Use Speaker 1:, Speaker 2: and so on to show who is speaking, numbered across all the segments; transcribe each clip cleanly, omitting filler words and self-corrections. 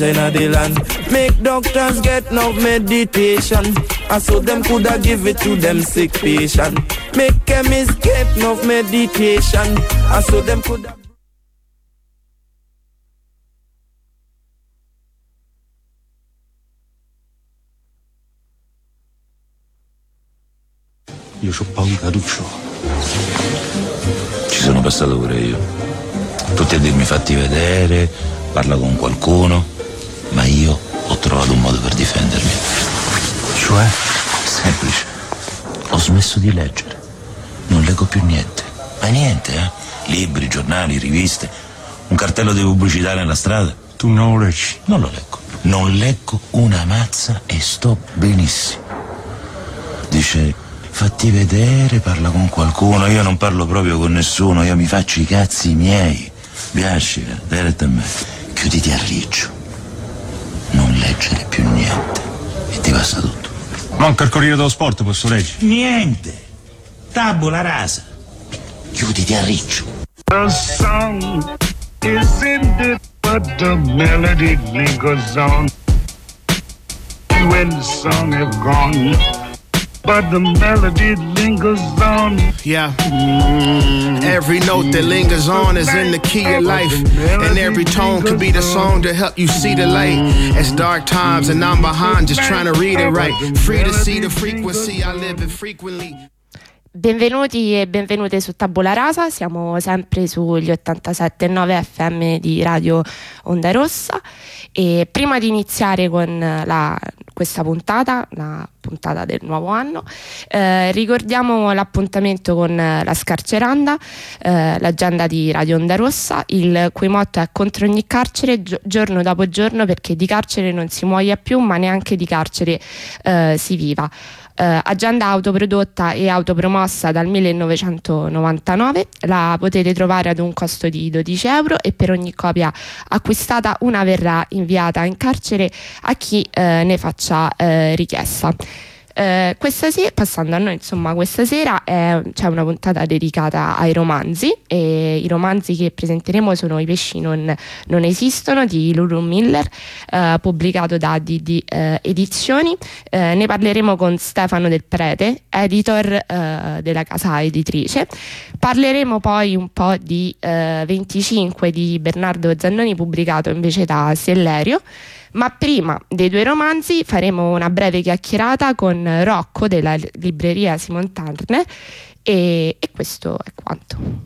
Speaker 1: in the land. Make doctors get no meditation, and so them coulda give it to them sick patient. Make chemists get no meditation, and so them coulda.
Speaker 2: Io c'ho paura, Duccio.
Speaker 3: Ci sono passato pure io. Tutti a dirmi fatti vedere, parla con qualcuno, ma io ho trovato un modo per difendermi.
Speaker 2: Cioè?
Speaker 3: Semplice. Ho smesso di leggere. Non leggo più niente. Ma niente, libri, giornali, riviste, un cartello di pubblicità nella strada.
Speaker 2: Tu non lo leggi?
Speaker 3: Non lo leggo. Non leggo una mazza e sto benissimo. Dice, fatti vedere, parla con qualcuno. Io non parlo proprio con nessuno, io mi faccio i cazzi miei. Biascica, dai a me. Chiuditi a riccio. Non leggere più niente. E ti passa tutto.
Speaker 2: Manca il Corriere dello Sport, posso leggere?
Speaker 3: Niente. Tabula rasa. Chiuditi a riccio.
Speaker 4: The song is ended, but the melody lingers on. When the song is gone, but the melody lingers on.
Speaker 5: Yeah. Every note that lingers on is in the key of life, and every tone could be the song to help you see the light. It's dark times and I'm behind just trying to read it right. Free to see the frequency I live in frequently.
Speaker 6: Benvenuti e benvenute su Tabula Rasa, siamo sempre sugli 87.9 FM di Radio Onda Rossa e prima di iniziare con questa puntata, la puntata del nuovo anno, ricordiamo l'appuntamento con la Scarceranda, l'agenda di Radio Onda Rossa, il cui motto è contro ogni carcere, giorno dopo giorno, perché di carcere non si muoia più ma neanche di carcere si viva. Agenda autoprodotta e autopromossa dal 1999, la potete trovare ad un costo di €12 e per ogni copia acquistata una verrà inviata in carcere a chi ne faccia richiesta. Questa sera, passando a noi, insomma, questa sera c'è una puntata dedicata ai romanzi e i romanzi che presenteremo sono I pesci non esistono di Lulu Miller, pubblicato da DD Edizioni. Ne parleremo con Stefano Del Prete, editor della casa editrice. Parleremo poi un po' di 25 di Bernardo Zannoni, pubblicato invece da Sellerio. Ma prima dei due romanzi faremo una breve chiacchierata con Rocco della libreria Simon Turner e questo è quanto.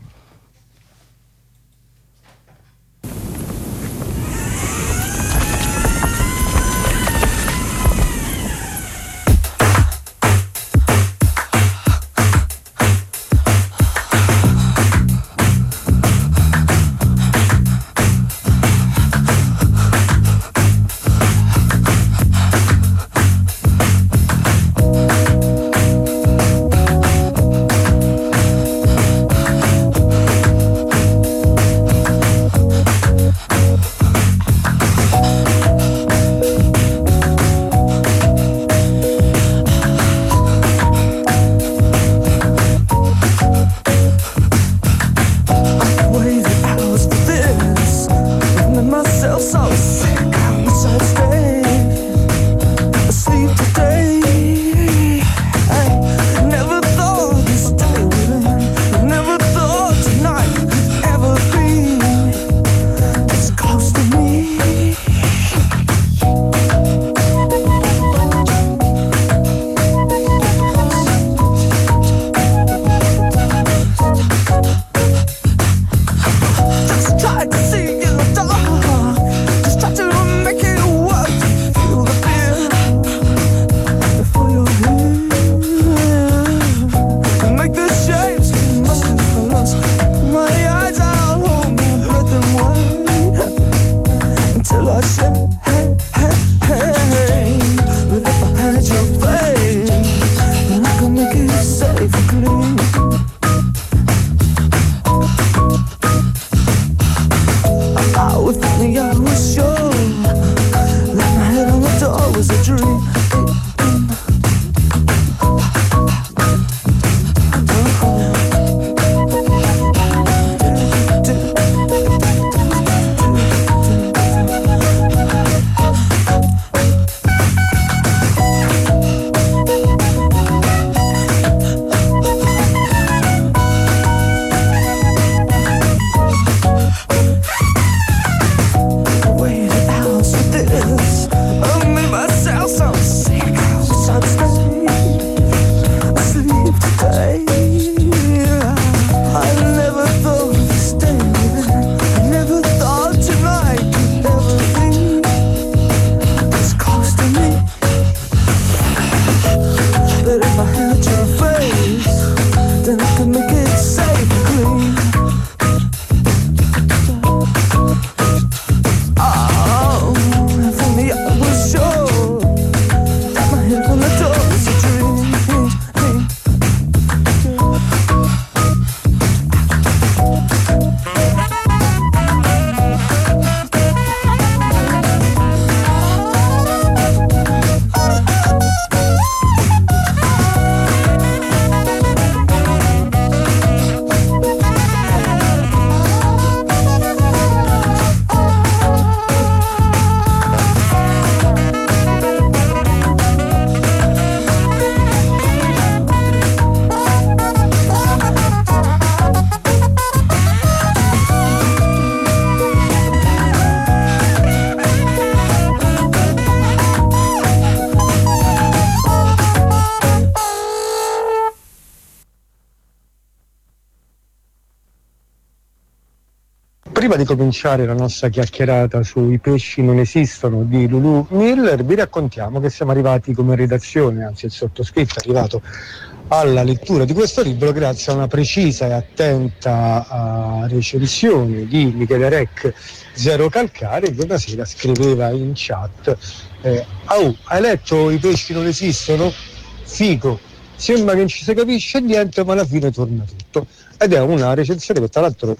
Speaker 7: Prima di cominciare la nostra chiacchierata sui pesci non esistono di Lulu Miller, vi raccontiamo che siamo arrivati come redazione, anzi il sottoscritto è arrivato alla lettura di questo libro grazie a una precisa e attenta recensione di Michele Rec Zero Calcare, che una sera scriveva in chat: hai letto I pesci non esistono? Figo, sembra che non ci si capisce niente ma alla fine torna tutto. Ed è una recensione che tra l'altro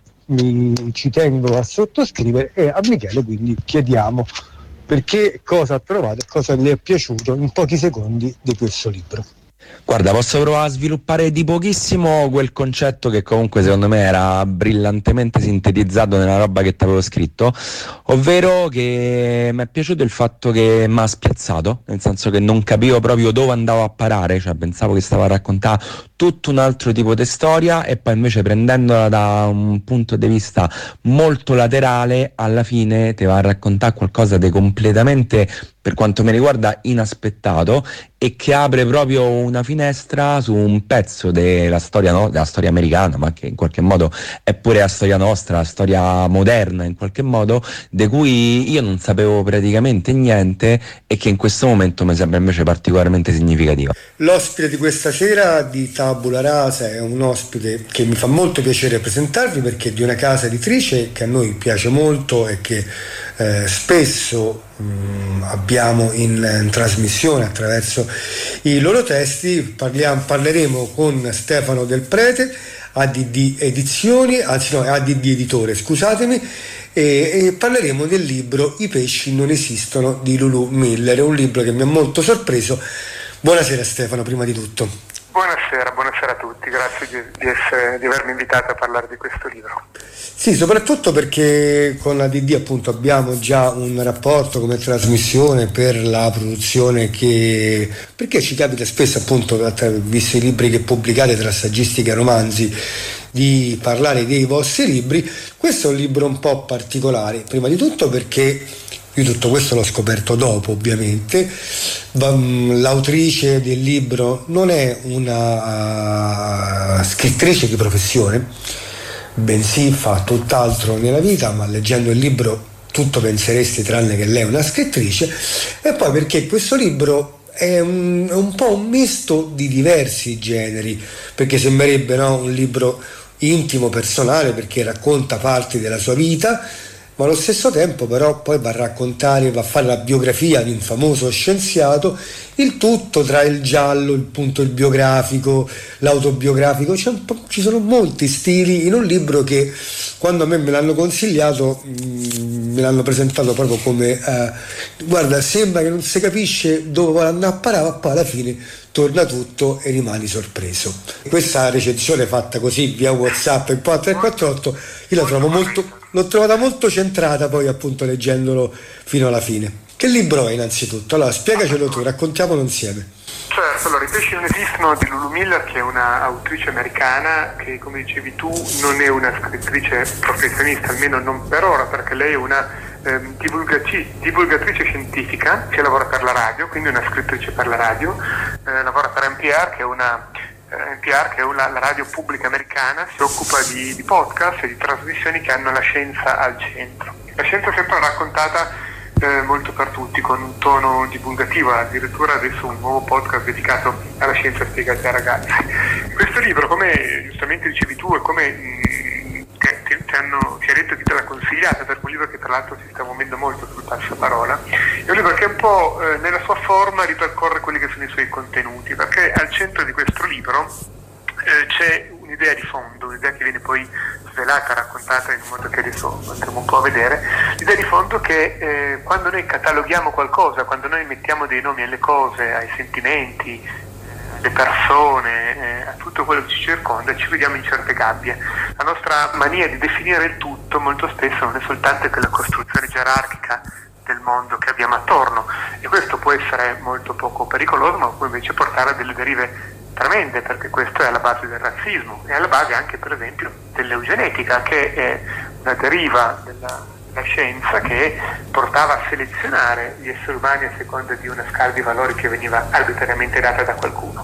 Speaker 7: ci tengo a sottoscrivere, e a Michele quindi chiediamo perché, cosa ha trovato e cosa le è piaciuto in pochi secondi di questo libro.
Speaker 8: Guarda, posso provare a sviluppare di pochissimo quel concetto che comunque secondo me era brillantemente sintetizzato nella roba che ti avevo scritto, ovvero che mi è piaciuto il fatto che mi ha spiazzato, nel senso che non capivo proprio dove andavo a parare, cioè pensavo che stavo a raccontare tutto un altro tipo di storia e poi invece prendendola da un punto di vista molto laterale alla fine ti va a raccontare qualcosa di completamente, per quanto mi riguarda, inaspettato, e che apre proprio una finestra su un pezzo della storia, no? Della storia americana, ma che in qualche modo è pure la storia nostra, la storia moderna in qualche modo, di cui io non sapevo praticamente niente e che in questo momento mi sembra invece particolarmente significativa.
Speaker 9: L'ospite di questa sera di Tabula Rasa è un ospite che mi fa molto piacere presentarvi, perché è di una casa editrice che a noi piace molto e che spesso abbiamo in trasmissione attraverso i loro testi. Parleremo con Stefano Del Prete, ADD Edizioni, anzi no, ADD Editore, scusatemi, e parleremo del libro I pesci non esistono di Lulu Miller. È un libro che mi ha molto sorpreso. Buonasera Stefano, prima di tutto.
Speaker 10: Buonasera a tutti, grazie di avermi invitato a parlare di questo libro.
Speaker 9: Sì, soprattutto perché con la DD appunto abbiamo già un rapporto come trasmissione per la produzione, perché ci capita spesso appunto, visto i libri che pubblicate tra saggistica e romanzi, di parlare dei vostri libri. Questo è un libro un po' particolare, prima di tutto perché io tutto questo l'ho scoperto dopo, ovviamente. L'autrice del libro non è una scrittrice di professione, bensì fa tutt'altro nella vita, ma leggendo il libro tutto pensereste tranne che lei è una scrittrice. E poi perché questo libro è un po' un misto di diversi generi, perché sembrerebbe, no, un libro intimo, personale, perché racconta parti della sua vita, ma allo stesso tempo però poi va a fare la biografia di un famoso scienziato, il tutto tra il giallo, il biografico, l'autobiografico. Ci sono molti stili in un libro che, quando a me me l'hanno consigliato, me l'hanno presentato proprio come guarda, sembra che non si capisce dove vuole andare a parare, ma poi alla fine torna tutto e rimani sorpreso. Questa recensione fatta così via WhatsApp un po' a 348, io l'ho trovata molto centrata, poi appunto leggendolo fino alla fine. Che libro è innanzitutto? Allora spiegacelo tu, raccontiamolo insieme.
Speaker 10: Certo, allora I pesci non esistono di Lulu Miller, che è una autrice americana che, come dicevi tu, non è una scrittrice professionista, almeno non per ora, perché lei è una divulgatrice scientifica che lavora per la radio, quindi una scrittrice per la radio, lavora per NPR, che è la radio pubblica americana, si occupa di podcast e di trasmissioni che hanno la scienza al centro. La scienza è sempre raccontata molto per tutti, con un tono divulgativo, addirittura adesso un nuovo podcast dedicato alla scienza spiegata ai ragazzi. Questo libro, come giustamente dicevi tu, e come ti ha detto chi te l'ha consigliata, per un libro che tra l'altro si sta muovendo molto sul passaparola, è un libro che un po' nella sua forma ripercorre quelli che sono i suoi contenuti, perché al centro di questo libro c'è un'idea di fondo, un'idea che viene poi svelata, raccontata in un modo che adesso andremo un po' a vedere. L'idea di fondo che quando noi cataloghiamo qualcosa, quando noi mettiamo dei nomi alle cose, ai sentimenti, alle persone, a tutto quello che ci circonda, ci vediamo in certe gabbie. La nostra mania di definire il tutto molto spesso non è soltanto che la costruzione gerarchica del mondo che abbiamo attorno, e questo può essere molto poco pericoloso, ma può invece portare a delle derive tremende, perché questo è alla base del razzismo e alla base anche, per esempio, dell'eugenetica, che è una deriva della scienza che portava a selezionare gli esseri umani a seconda di una scala di valori che veniva arbitrariamente data da qualcuno.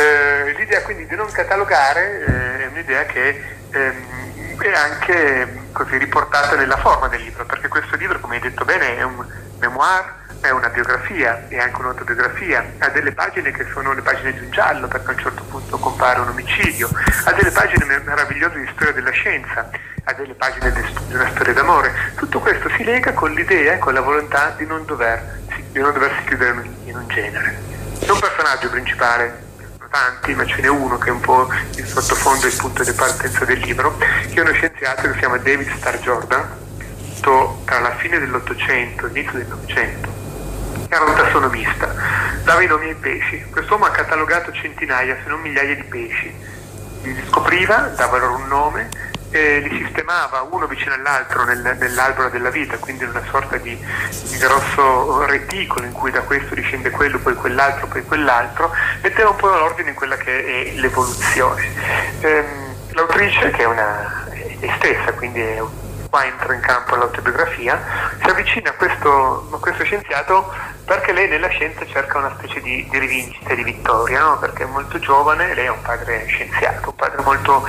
Speaker 10: L'idea quindi di non catalogare è un'idea che è anche così riportate nella forma del libro, perché questo libro, come hai detto bene, è un memoir, è una biografia, è anche un'autobiografia, ha delle pagine che sono le pagine di un giallo, perché a un certo punto compare un omicidio, ha delle pagine meravigliose di storia della scienza, ha delle pagine di una storia d'amore. Tutto questo si lega con l'idea, con la volontà di non doversi chiudere in un genere. C'è un personaggio principale, tanti, ma ce n'è uno che è un po' il sottofondo, il punto di partenza del libro, che è uno scienziato che si chiama David Starr Jordan, tra la fine dell'Ottocento e l'inizio del Novecento. Era un tassonomista, dava i nomi ai pesci. Quest'uomo ha catalogato centinaia, se non migliaia di pesci. Li scopriva, dava loro un nome, li sistemava uno vicino all'altro nell'albero della vita, quindi in una sorta di grosso reticolo in cui da questo discende quello, poi quell'altro, metteva un po' l'ordine in quella che è l'evoluzione. L'autrice, che è lei stessa, quindi qua entra in campo l'autobiografia, si avvicina a questo scienziato perché lei nella scienza cerca una specie di rivincita, di vittoria, no? Perché è molto giovane, lei è un padre scienziato, un padre molto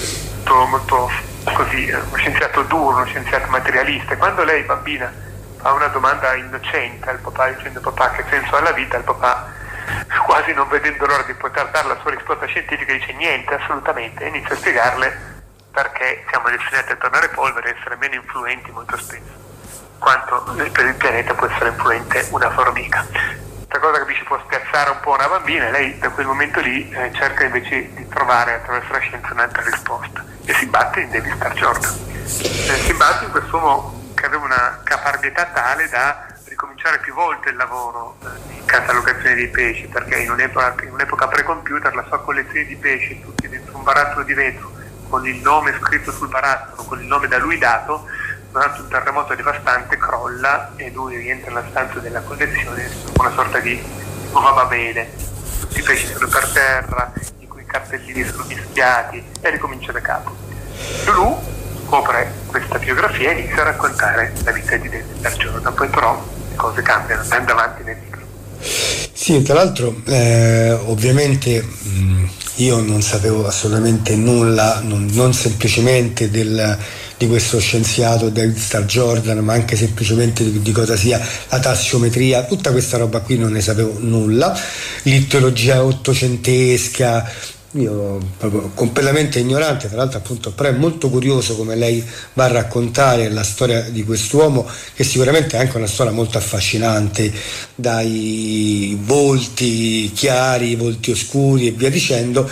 Speaker 10: così, uno scienziato duro, uno scienziato materialista. E quando lei, bambina, fa una domanda innocente al papà dicendo: papà, che senso ha la vita? Il papà, quasi non vedendo l'ora di poter dare la sua risposta scientifica, dice: niente, assolutamente, e inizia a spiegarle perché siamo destinati a tornare polvere e essere meno influenti molto spesso quanto per il pianeta può essere influente una formica. Questa cosa capisci può spiazzare un po' una bambina, e lei da quel momento lì cerca invece di trovare attraverso la scienza un'altra risposta e si batte in David Starr Jordan. Si batte in quest'uomo che aveva una caparbietà tale da ricominciare più volte il lavoro di catalogazione dei pesci, perché in un'epoca pre-computer la sua collezione di pesci tutti dentro un barattolo di vetro con il nome scritto sul barattolo, con il nome da lui dato, durante un terremoto devastante crolla e lui rientra nella stanza della collezione, una sorta di nuova Babele. Tutti i pesci sono per terra, i cui cartellini sono mischiati, e ricomincia da capo. Lulu scopre questa biografia e inizia a raccontare la vita di David Starr Jordan, poi però le cose cambiano, andando avanti nel libro.
Speaker 9: Sì, tra l'altro ovviamente io non sapevo assolutamente nulla, non semplicemente di questo scienziato David Starr Jordan, ma anche semplicemente di cosa sia la tassiometria, tutta questa roba qui non ne sapevo nulla, l'itteologia ottocentesca, io proprio completamente ignorante. Tra l'altro appunto però è molto curioso come lei va a raccontare la storia di quest'uomo, che sicuramente è anche una storia molto affascinante, dai volti chiari, volti oscuri e via dicendo,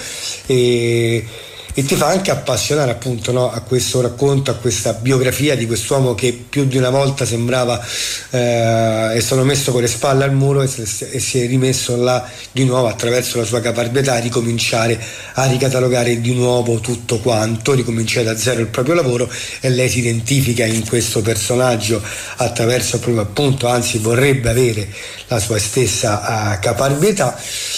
Speaker 9: e ti fa anche appassionare appunto, no, a questo racconto, a questa biografia di quest'uomo che più di una volta sembrava è stato messo con le spalle al muro e si è rimesso là di nuovo attraverso la sua caparbietà a ricominciare a ricatalogare di nuovo tutto quanto, ricominciare da zero il proprio lavoro, e lei si identifica in questo personaggio attraverso proprio appunto, anzi vorrebbe avere la sua stessa caparbietà.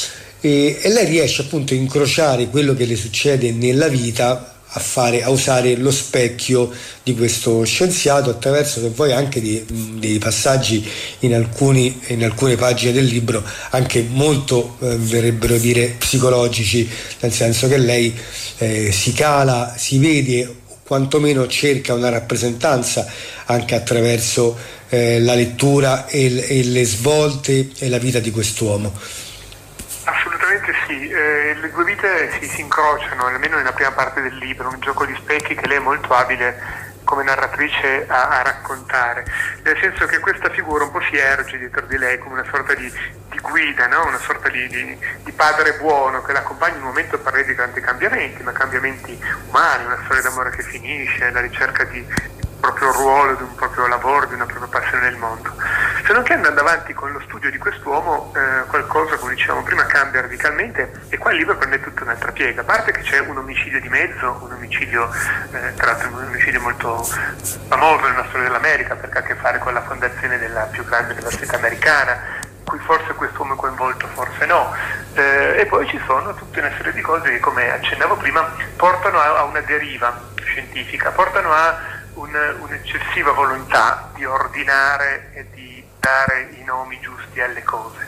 Speaker 9: E lei riesce appunto a incrociare quello che le succede nella vita, a usare lo specchio di questo scienziato attraverso, se vuoi, anche dei passaggi in alcune pagine del libro anche molto verrebbero dire psicologici, nel senso che lei si cala, si vede, quantomeno cerca una rappresentanza anche attraverso la lettura e le svolte e la vita di quest'uomo.
Speaker 10: Assolutamente sì, le due vite si incrociano, almeno nella prima parte del libro, un gioco di specchi che lei è molto abile come narratrice a raccontare, nel senso che questa figura un po' si erge dietro di lei come una sorta di guida, no? Una sorta di padre buono che l'accompagna in un momento per lei di grandi cambiamenti, ma cambiamenti umani, una storia d'amore che finisce, la ricerca di proprio ruolo, di un proprio lavoro, di una propria passione nel mondo. Se non che andando avanti con lo studio di quest'uomo, qualcosa, come dicevamo prima, cambia radicalmente, e qua il libro prende tutta un'altra piega. A parte che c'è un omicidio di mezzo, un omicidio, tra l'altro un omicidio molto famoso nella storia dell'America, perché ha a che fare con la fondazione della più grande università americana, in cui forse quest'uomo è coinvolto, forse no. E poi ci sono tutta una serie di cose che, come accennavo prima, portano a una deriva scientifica, portano a un'eccessiva volontà di ordinare e di dare i nomi giusti alle cose.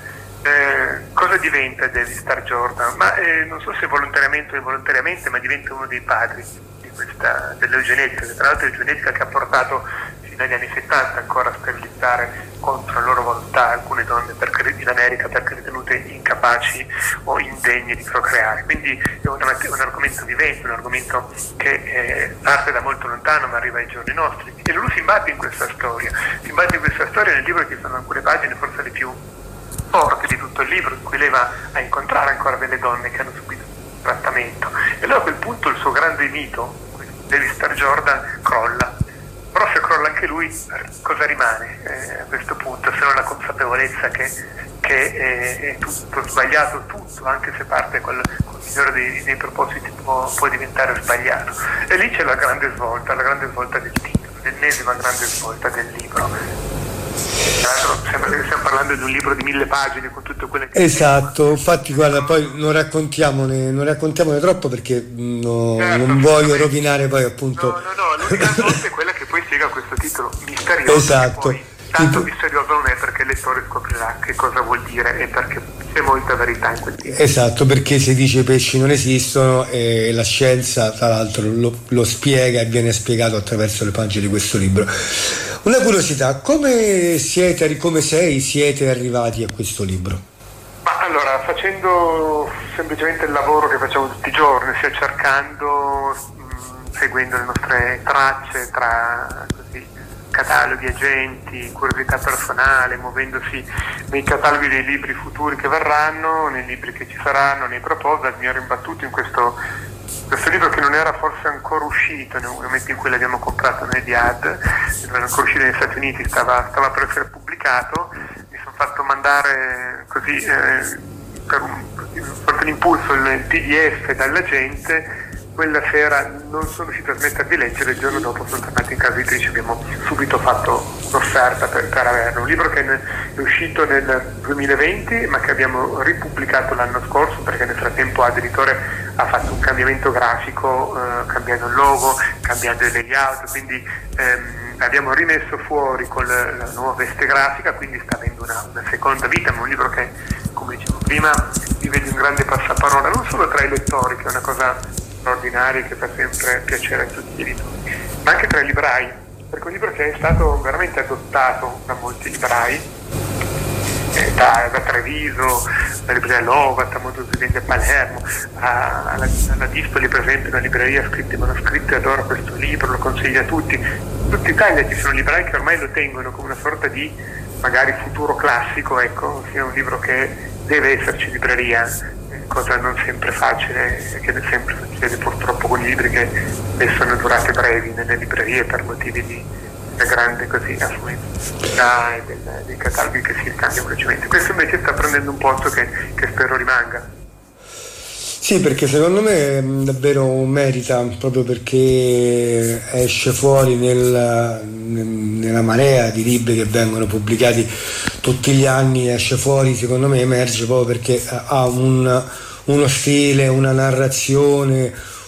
Speaker 10: Cosa diventa David Starr Jordan? Ma non so se volontariamente o involontariamente, ma diventa uno dei padri di dell'eugenetica, che tra l'altro è l'eugenetica che ha portato fino agli anni 70 ancora a sterilizzare contro la loro volontà alcune donne in America perché ritenute incapaci o indegne di procreare. Quindi è un argomento vivente, un argomento che parte da molto lontano ma arriva ai giorni nostri. E Lulu si imbatte in questa storia nel libro, che sono alcune pagine forse le più forti di tutto il libro, in cui lei va a incontrare ancora delle donne che hanno subito trattamento. E allora a quel punto il suo grande mito, David Starr Jordan, crolla. Però se crolla anche lui, cosa rimane a questo punto, se non la consapevolezza che è tutto sbagliato, tutto, anche se parte col migliore dei propositi può diventare sbagliato. E lì c'è la grande svolta del titolo, l'ennesima grande svolta del libro. Tra l'altro sembra che stiamo parlando di un libro di 1000 pagine con tutte quelle che...
Speaker 9: Esatto, infatti guarda, poi non raccontiamone troppo perché non voglio rovinare poi appunto...
Speaker 10: No, l'unica cosa è quella che poi spiega questo titolo misterioso.
Speaker 9: Esatto.
Speaker 10: Tanto misterioso non è, perché il lettore scoprirà che cosa vuol dire e perché c'è molta verità in quel titolo.
Speaker 9: Esatto, perché si dice i pesci non esistono e la scienza tra l'altro lo spiega e viene spiegato attraverso le pagine di questo libro. Una curiosità, come siete arrivati a questo libro?
Speaker 10: Ma allora, facendo semplicemente il lavoro che facciamo tutti i giorni, sia cercando, seguendo le nostre tracce tra cataloghi, agenti, curiosità personale, muovendosi nei cataloghi dei libri futuri che verranno, nei libri che ci saranno, nei proposal, mi ero imbattuto in questo libro che non era forse ancora uscito nel momento in cui l'abbiamo comprato noi di AD, non era ancora uscito negli Stati Uniti, stava per essere pubblicato. Mi sono fatto mandare così per un impulso il PDF dall'agente. Quella sera non sono riuscito a smettere di leggere, il giorno dopo sono tornato in casa editrice, abbiamo subito fatto un'offerta per averlo. Un libro che è uscito nel 2020 ma che abbiamo ripubblicato l'anno scorso, perché nel frattempo l'editore ha fatto un cambiamento grafico, cambiando il logo, cambiando il layout, quindi abbiamo rimesso fuori con la nuova veste grafica, quindi sta avendo una seconda vita, ma un libro che, come dicevo prima, vive di un grande passaparola, non solo tra i lettori, che è una cosa straordinaria che fa sempre piacere a tutti gli editori, ma anche tra i librai, perché è un libro che è stato veramente adottato da molti librai, da Treviso, la libreria Lovat, a Mondo Zivende a Palermo, alla Dispoli per esempio, una libreria scritta e manoscritta, adora questo libro, lo consiglia a tutti. In tutta Italia ci sono librai che ormai lo tengono come una sorta di magari futuro classico, ecco, sia un libro che deve esserci in libreria, cosa non sempre facile, che sempre succede purtroppo con i libri che spesso hanno durate brevi nelle librerie per motivi di grande così affluenza e dei cataloghi che si ricambiano velocemente. Questo invece sta prendendo un posto che spero rimanga.
Speaker 9: Sì, perché secondo me davvero merita, proprio perché esce fuori nella marea di libri che vengono pubblicati tutti gli anni, esce fuori, secondo me emerge proprio perché ha uno stile, una narrazione,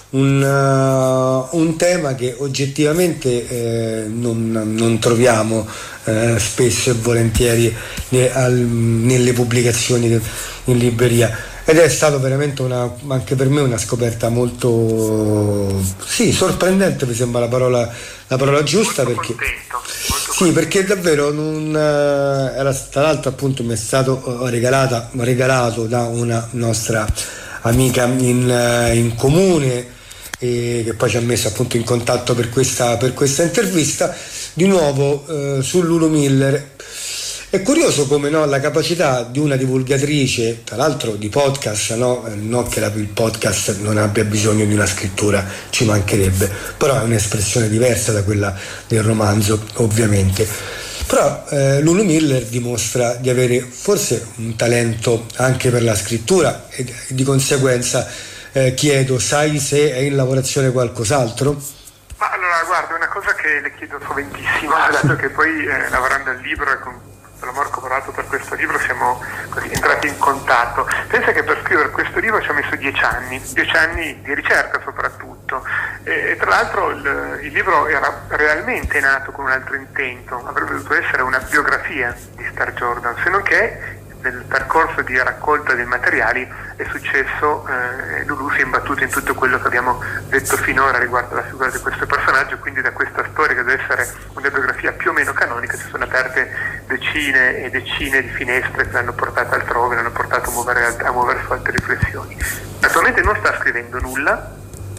Speaker 9: un tema che oggettivamente non troviamo spesso e volentieri nelle pubblicazioni in libreria. Ed è stato veramente anche per me una scoperta molto sorprendente, mi sembra la parola giusta, perché perché davvero era, tra l'altro appunto mi è stato regalato da una nostra amica in comune, che poi ci ha messo appunto in contatto per questa intervista. Di nuovo su Lulu Miller. È curioso come la capacità di una divulgatrice, tra l'altro di podcast, non che il podcast non abbia bisogno di una scrittura, ci mancherebbe, però è un'espressione diversa da quella del romanzo, ovviamente. Però Lulu Miller dimostra di avere forse un talento anche per la scrittura e di conseguenza chiedo, sai se è in lavorazione qualcos'altro?
Speaker 10: Ma allora guarda, è una cosa che le chiedo soventissimo, dato che poi lavorando al libro e con l'amore provato per questo libro siamo così entrati in contatto. Pensa che per scrivere questo libro ci ho messo 10 anni di ricerca soprattutto, e tra l'altro il libro era realmente nato con un altro intento, avrebbe dovuto essere una biografia di Starr Jordan, se non che nel percorso di raccolta dei materiali è successo, Lulu si è imbattuto in tutto quello che abbiamo detto finora riguardo alla figura di questo personaggio, quindi da questa storia che deve essere una biografia più o meno canonica si sono aperte decine e decine di finestre che l'hanno portata altrove, l'hanno portato a muovere su altre riflessioni. Naturalmente non sta scrivendo nulla,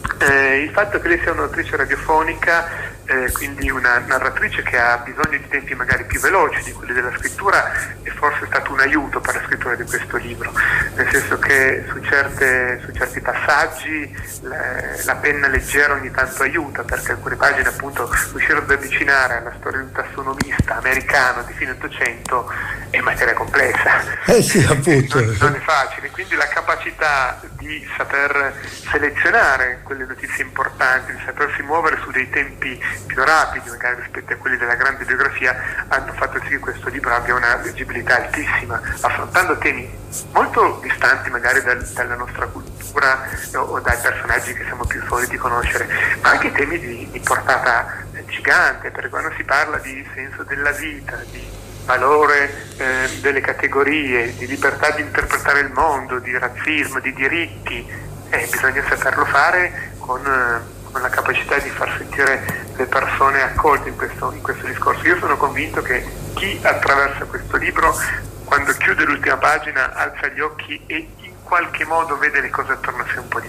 Speaker 10: il fatto che lei sia un'autrice radiofonica, quindi una narratrice che ha bisogno di tempi magari più veloci di quelli della scrittura, è forse stato un aiuto per la scrittura di questo libro, nel senso che su certi passaggi la penna leggera ogni tanto aiuta, perché alcune pagine appunto riuscire ad avvicinare alla storia di un tassonomista americano di fine Ottocento è materia complessa,
Speaker 9: sì, appunto.
Speaker 10: Non è facile, quindi la capacità di saper selezionare quelle notizie importanti, di sapersi muovere su dei tempi più rapidi magari rispetto a quelli della grande biografia, hanno fatto sì che questo libro abbia una leggibilità altissima, affrontando temi molto distanti magari dalla nostra cultura o dai personaggi che siamo più soliti conoscere, ma anche temi di portata gigante, perché quando si parla di senso della vita, di valore delle categorie, di libertà di interpretare il mondo, di razzismo, di diritti, bisogna saperlo fare con la capacità di far sentire le persone accolte in questo discorso. Io sono convinto che chi attraversa questo libro, quando chiude l'ultima pagina, alza gli occhi e in qualche modo vede le cose attorno a sé un po'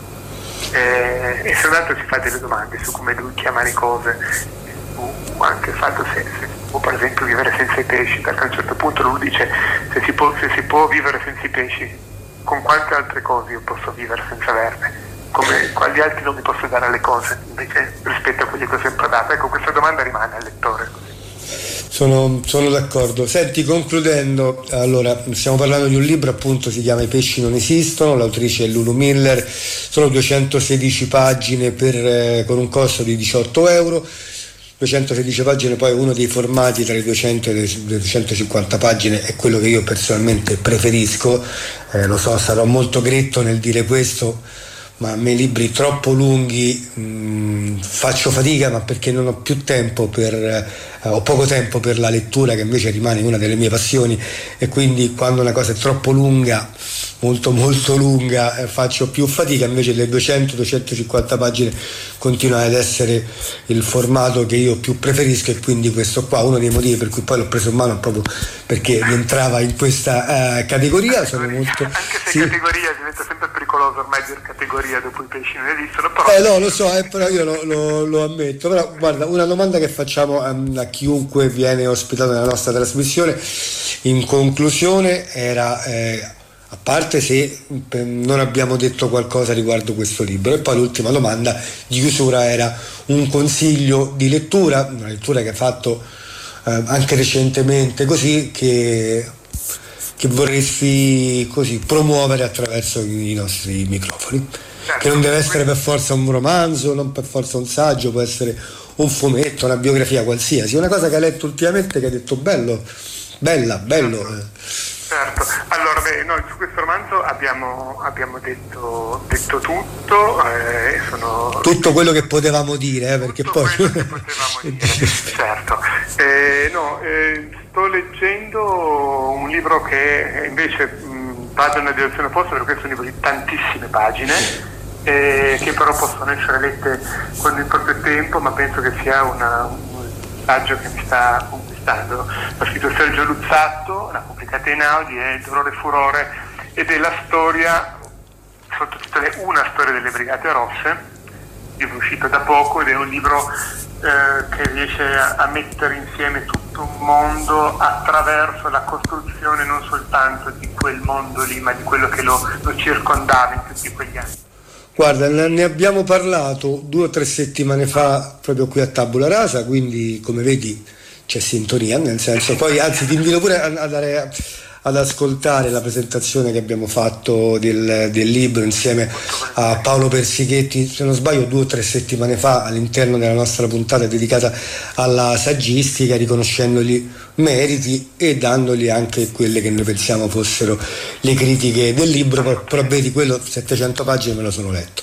Speaker 10: diverse. E se un altro si fa delle domande su come lui chiama le cose, anche il fatto se può per esempio vivere senza i pesci, perché a un certo punto lui dice se si può vivere senza i pesci, con quante altre cose io posso vivere senza averne? Quali altri non mi posso dare alle cose invece rispetto a quelli che ho sempre dato? Ecco, questa domanda rimane al lettore.
Speaker 9: Sono d'accordo. Senti, concludendo, allora stiamo parlando di un libro, appunto, si chiama I pesci non esistono, l'autrice è Lulu Miller, sono 216 pagine con un costo di 18 euro. 216 pagine, poi uno dei formati tra i 200 e le 250 pagine è quello che io personalmente preferisco, lo so, sarò molto gretto nel dire questo, ma a me libri troppo lunghi faccio fatica, ma perché non ho più tempo ho poco tempo per la lettura, che invece rimane una delle mie passioni, e quindi quando una cosa è troppo lunga, molto molto lunga, faccio più fatica. Invece le 200-250 pagine continua ad essere il formato che io più preferisco, e quindi questo qua, uno dei motivi per cui poi l'ho preso in mano, proprio perché rientrava in questa categoria. Sono molto,
Speaker 10: anche se categoria diventa sempre pericoloso ormai dire categoria dopo I pesci non esistono, però
Speaker 9: no, lo so, però io lo ammetto. Però guarda, una domanda che facciamo a chiunque viene ospitato nella nostra trasmissione in conclusione era a parte se non abbiamo detto qualcosa riguardo questo libro, e poi l'ultima domanda di chiusura era un consiglio di lettura, una lettura che hai fatto anche recentemente, così che vorresti così promuovere attraverso i nostri microfoni, che non deve essere per forza un romanzo, non per forza un saggio, può essere un fumetto, una biografia qualsiasi, una cosa che hai letto ultimamente che hai detto bello.
Speaker 10: Certo, allora noi su questo romanzo abbiamo detto tutto,
Speaker 9: tutto quello che potevamo dire, perché poi
Speaker 10: certo. Sto leggendo un libro che invece va in una direzione opposta, perché questo è un libro di tantissime pagine, che però possono essere lette con il proprio tempo, ma penso che sia un saggio che mi sta conquistando. L'ha scritto Sergio Luzzatto, l'ha pubblicata in Audi, è Dolore e Furore, ed è la storia, sottotitolo Una storia delle Brigate Rosse, libro uscito da poco, ed è un libro che riesce a mettere insieme tutto un mondo attraverso la costruzione non soltanto di quel mondo lì, ma di quello che lo circondava in tutti quegli anni.
Speaker 9: Guarda, ne abbiamo parlato 2 o 3 settimane fa proprio qui a Tabula Rasa, quindi come vedi c'è sintonia, nel senso, poi anzi ti invito pure ad andare ad ascoltare la presentazione che abbiamo fatto del libro insieme a Paolo Persichetti, se non sbaglio 2 o 3 settimane fa, all'interno della nostra puntata dedicata alla saggistica, riconoscendogli meriti e dandogli anche quelle che noi pensiamo fossero le critiche del libro, però vedi, quello 700 pagine me lo sono letto.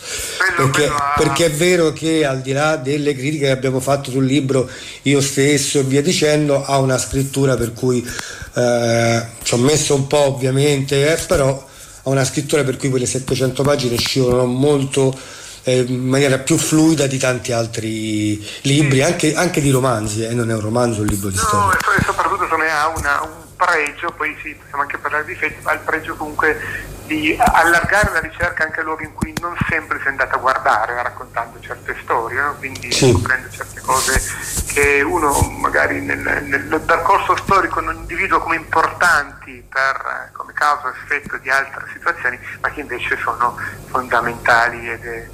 Speaker 9: perché è vero che al di là delle critiche che abbiamo fatto sul libro io stesso e via dicendo, ha una scrittura per cui ci ho messo un po' ovviamente, però ha una scrittura per cui quelle 700 pagine scivolano molto in maniera più fluida di tanti altri libri, anche di romanzi, non è un romanzo, un libro di storia.
Speaker 10: E soprattutto secondo me ha un pregio, poi sì, possiamo anche parlare di difetti, ma ha il pregio comunque di allargare la ricerca anche a luoghi in cui non sempre si è andato a guardare, raccontando certe storie, no? Quindi scoprendo certe cose che uno magari nel percorso storico non individua come importanti come causa o effetto di altre situazioni, ma che invece sono fondamentali e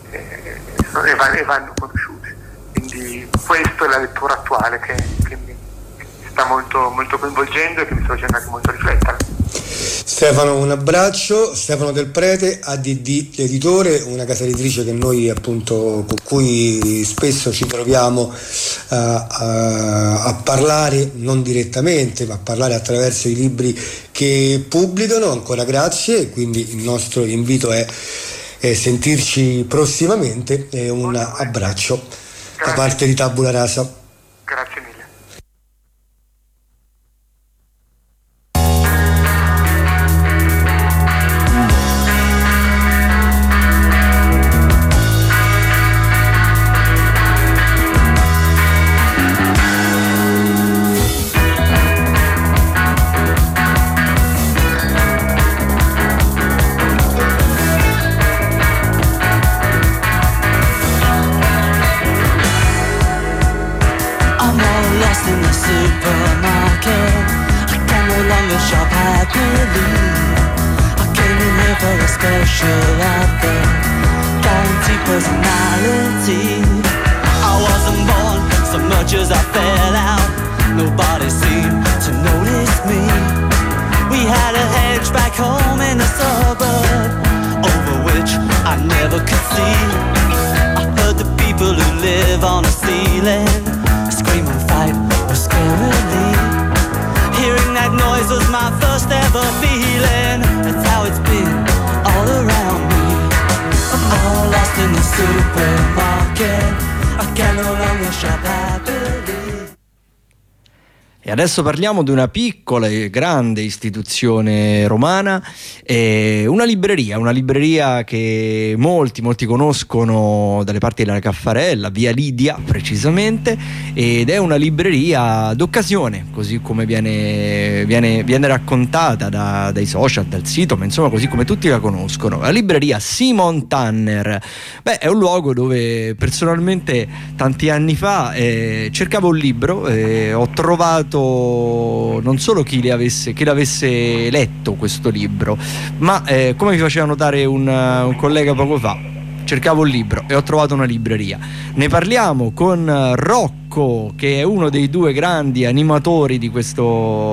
Speaker 10: vanno conosciute. Quindi questa è la lettura attuale che mi sta molto, molto coinvolgendo e che mi sta facendo anche molto riflettere.
Speaker 9: Stefano, un abbraccio. Stefano Del Prete, ADD Editore, una casa editrice che noi appunto con cui spesso ci troviamo a parlare, non direttamente, ma a parlare attraverso i libri che pubblicano. Ancora grazie, e quindi il nostro invito è sentirci prossimamente, e un abbraccio da parte di Tabula Rasa.
Speaker 10: Grazie mille.
Speaker 11: Adesso parliamo di una piccola e grande istituzione romana, una libreria che molti molte dalle parti della Caffarella, via Lidia precisamente, ed è una libreria d'occasione, così come viene raccontata dai social, dal sito, ma insomma così come tutti la conoscono. La libreria Simon Tanner, è un luogo dove personalmente tanti anni fa cercavo un libro, ho trovato non solo chi l'avesse letto questo libro, ma come mi faceva notare un collega poco fa, cercavo un libro e ho trovato una libreria. Ne parliamo con Rocco, che è uno dei due grandi animatori di questa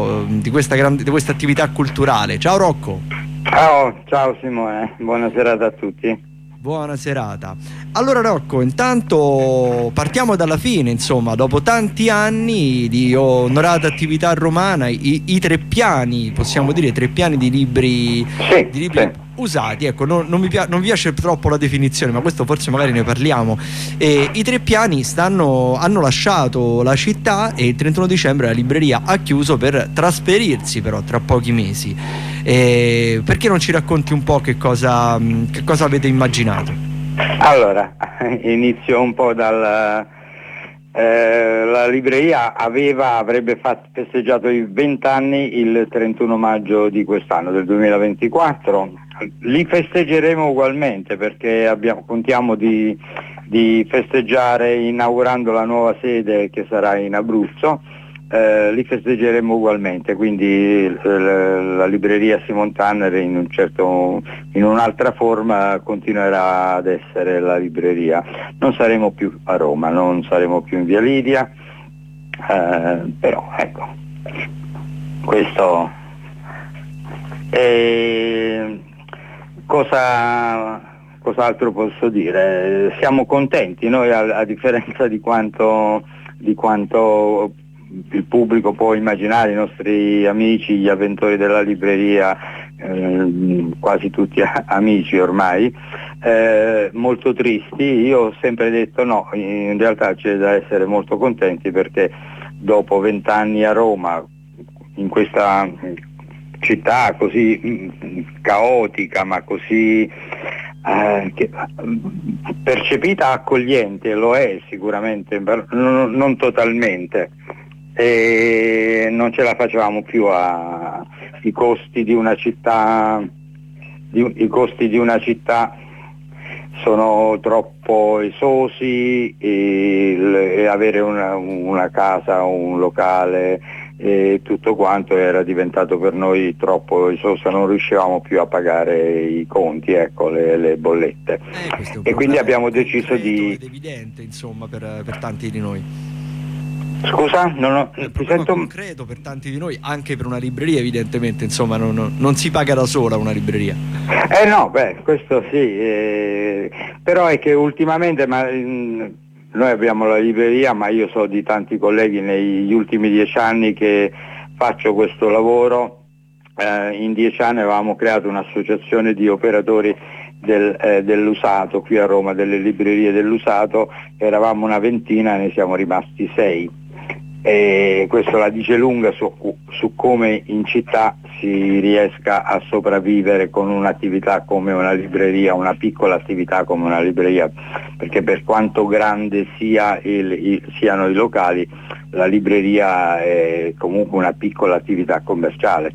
Speaker 11: attività culturale. Ciao Rocco.
Speaker 12: Ciao Simone, buona serata a tutti.
Speaker 11: Buona serata. Allora Rocco, intanto partiamo dalla fine, insomma, dopo tanti anni di onorata attività romana, i 3 piani, possiamo dire 3 piani di libri, usati, ecco, non mi piace troppo la definizione, ma questo forse magari ne parliamo. I 3 piani hanno lasciato la città e il 31 dicembre la libreria ha chiuso per trasferirsi però tra pochi mesi. Perché non ci racconti un po' che cosa avete immaginato?
Speaker 12: Allora, inizio un po' la libreria avrebbe festeggiato i 20 anni il 31 maggio di quest'anno, del 2024. Li festeggeremo ugualmente perché contiamo di festeggiare inaugurando la nuova sede che sarà in Abruzzo. Li festeggeremo ugualmente, quindi la libreria Simon Tanner in un'altra forma continuerà ad essere la libreria. Non saremo più a Roma, non saremo più in via Lidia, però ecco, questo cos'altro posso dire? Siamo contenti noi, a differenza di quanto il pubblico può immaginare, i nostri amici, gli avventori della libreria, quasi tutti amici ormai, molto tristi. Io ho sempre detto no, in realtà c'è da essere molto contenti, perché dopo 20 anni a Roma, in questa città così caotica ma così percepita accogliente, lo è sicuramente, non totalmente, e non ce la facevamo più i costi di una città, sono troppo esosi, e avere una casa, un locale e tutto quanto era diventato per noi troppo esoso, non riuscivamo più a pagare i conti, ecco, le bollette, e quindi abbiamo deciso di...
Speaker 11: ed evidente, insomma, per tanti di noi.
Speaker 12: Scusa?
Speaker 11: Ti sento concreto per tanti di noi, anche per una libreria, evidentemente, insomma, non si paga da sola una libreria.
Speaker 12: No, questo sì, però è che ultimamente noi abbiamo la libreria, ma io so di tanti colleghi negli ultimi 10 anni che faccio questo lavoro. In 10 anni avevamo creato un'associazione di operatori dell'usato qui a Roma, delle librerie dell'usato, eravamo una ventina, ne siamo rimasti 6, e questo la dice lunga su come in città si riesca a sopravvivere con un'attività come una libreria, una piccola attività come una libreria, perché per quanto grande siano i locali, la libreria è comunque una piccola attività commerciale,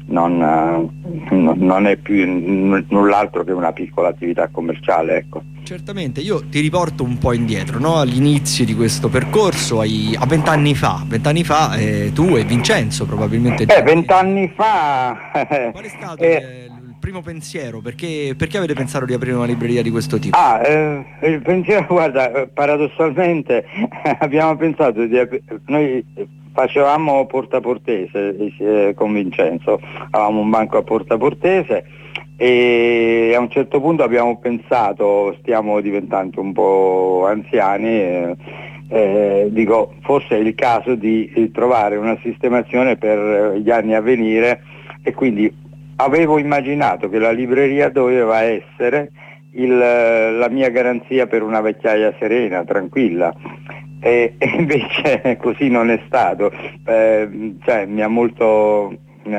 Speaker 12: non è più null'altro che una piccola attività commerciale, ecco.
Speaker 11: Certamente, io ti riporto un po' indietro, no? All'inizio di questo percorso, a 20 anni fa, tu e Vincenzo probabilmente.
Speaker 12: 20 anni fa.
Speaker 11: Qual è stato il primo pensiero? Perché avete pensato di aprire una libreria di questo tipo?
Speaker 12: Il pensiero, guarda, paradossalmente abbiamo pensato noi facevamo Porta Portese con Vincenzo, avevamo un banco a Porta Portese, e a un certo punto abbiamo pensato, stiamo diventando un po' anziani, dico forse è il caso di trovare una sistemazione per gli anni a venire, e quindi avevo immaginato che la libreria doveva essere la mia garanzia per una vecchiaia serena, tranquilla, e invece così non è stato. Mi ha molto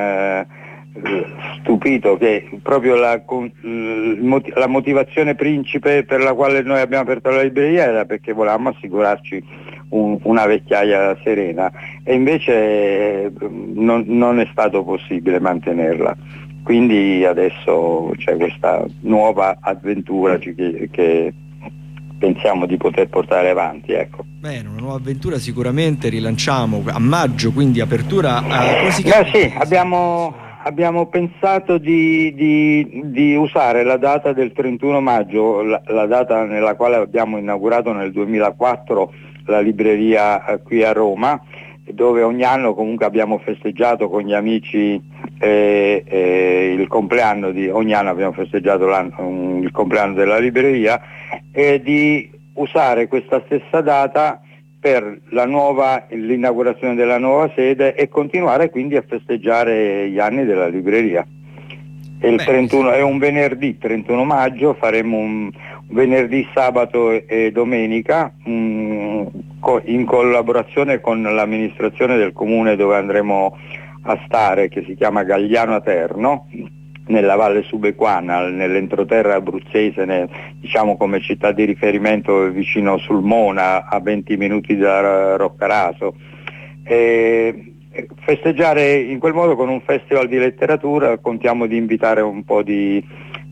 Speaker 12: stupito che proprio la motivazione principe per la quale noi abbiamo aperto la libreria era perché volevamo assicurarci una vecchiaia serena, e invece non è stato possibile mantenerla. Quindi adesso c'è questa nuova avventura che pensiamo di poter portare avanti, ecco.
Speaker 11: Bene, una nuova avventura sicuramente, rilanciamo a maggio, quindi apertura.
Speaker 12: Sì, abbiamo pensato di usare la data del 31 maggio, la data nella quale abbiamo inaugurato nel 2004 la libreria qui a Roma, dove ogni anno comunque abbiamo festeggiato con gli amici il compleanno ogni anno abbiamo festeggiato il compleanno della libreria, e di usare questa stessa data per l'inaugurazione della nuova sede, e continuare quindi a festeggiare gli anni della libreria. E il 31 è un venerdì, 31 maggio, faremo un venerdì, sabato e domenica, in collaborazione con l'amministrazione del comune dove andremo a stare, che si chiama Gagliano Aterno, nella Valle Subequana, nell'entroterra abruzzese, diciamo come città di riferimento vicino Sulmona, a 20 minuti da Roccaraso. Festeggiare in quel modo con un festival di letteratura. Contiamo di invitare un po' di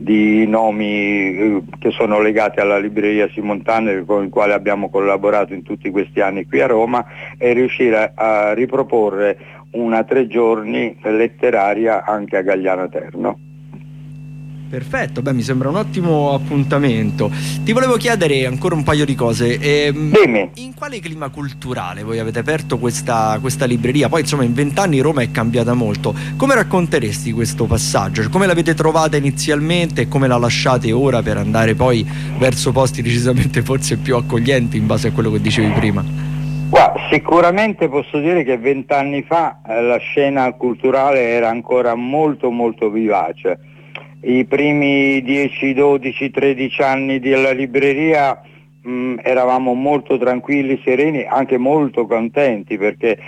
Speaker 12: nomi che sono legati alla libreria Simontana, con il quale abbiamo collaborato in tutti questi anni qui a Roma, e riuscire a riproporre una 3 giorni letteraria anche a Gagliano Aterno.
Speaker 11: Perfetto, mi sembra un ottimo appuntamento. Ti volevo chiedere ancora un paio di cose.
Speaker 12: Dimmi.
Speaker 11: In quale clima culturale voi avete aperto questa libreria? Poi insomma in 20 anni Roma è cambiata molto. Come racconteresti questo passaggio? Come l'avete trovata inizialmente e come la lasciate ora per andare poi verso posti decisamente forse più accoglienti in base a quello che dicevi prima?
Speaker 12: Sicuramente posso dire che 20 anni fa la scena culturale era ancora molto molto vivace. I primi 10, 12, 13 anni della libreria eravamo molto tranquilli, sereni, anche molto contenti, perché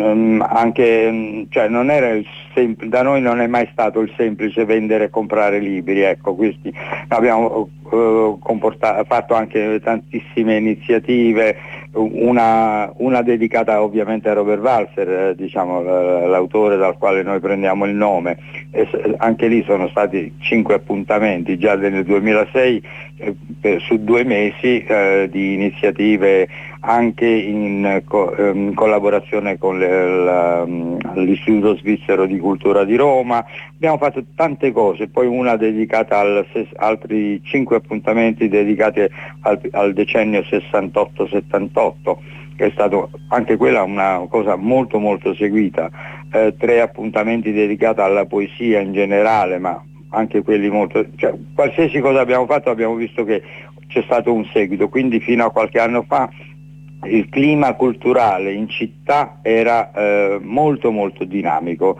Speaker 12: cioè non era da noi non è mai stato il semplice vendere e comprare libri, ecco, questi abbiamo fatto anche tantissime iniziative, una dedicata ovviamente a Robert Walser, diciamo l'autore dal quale noi prendiamo il nome, e anche lì sono stati 5 appuntamenti già nel 2006 su 2 mesi di iniziative anche in collaborazione con l'Istituto Svizzero di Cultura di Roma. Abbiamo fatto tante cose, poi una dedicata altri 5 appuntamenti dedicati al decennio 68-78, che è stato anche quella una cosa molto molto seguita, 3 appuntamenti dedicati alla poesia in generale, ma anche quelli molto, cioè, qualsiasi cosa abbiamo fatto abbiamo visto che c'è stato un seguito, quindi fino a qualche anno fa il clima culturale in città era molto molto dinamico.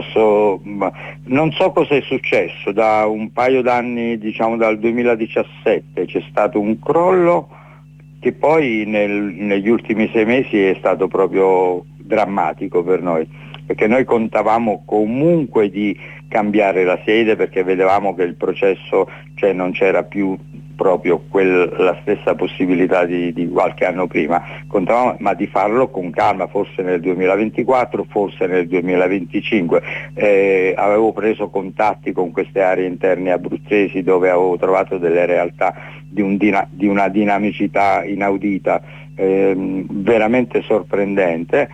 Speaker 12: Non so cosa è successo, da un paio d'anni, diciamo dal 2017 c'è stato un crollo che poi negli ultimi 6 mesi è stato proprio drammatico per noi, perché noi contavamo comunque di cambiare la sede, perché vedevamo che il processo, cioè non c'era più proprio la stessa possibilità di qualche anno prima, contavamo ma di farlo con calma, forse nel 2024, forse nel 2025. Avevo preso contatti con queste aree interne abruzzesi, dove avevo trovato delle realtà di una dinamicità inaudita, veramente sorprendente,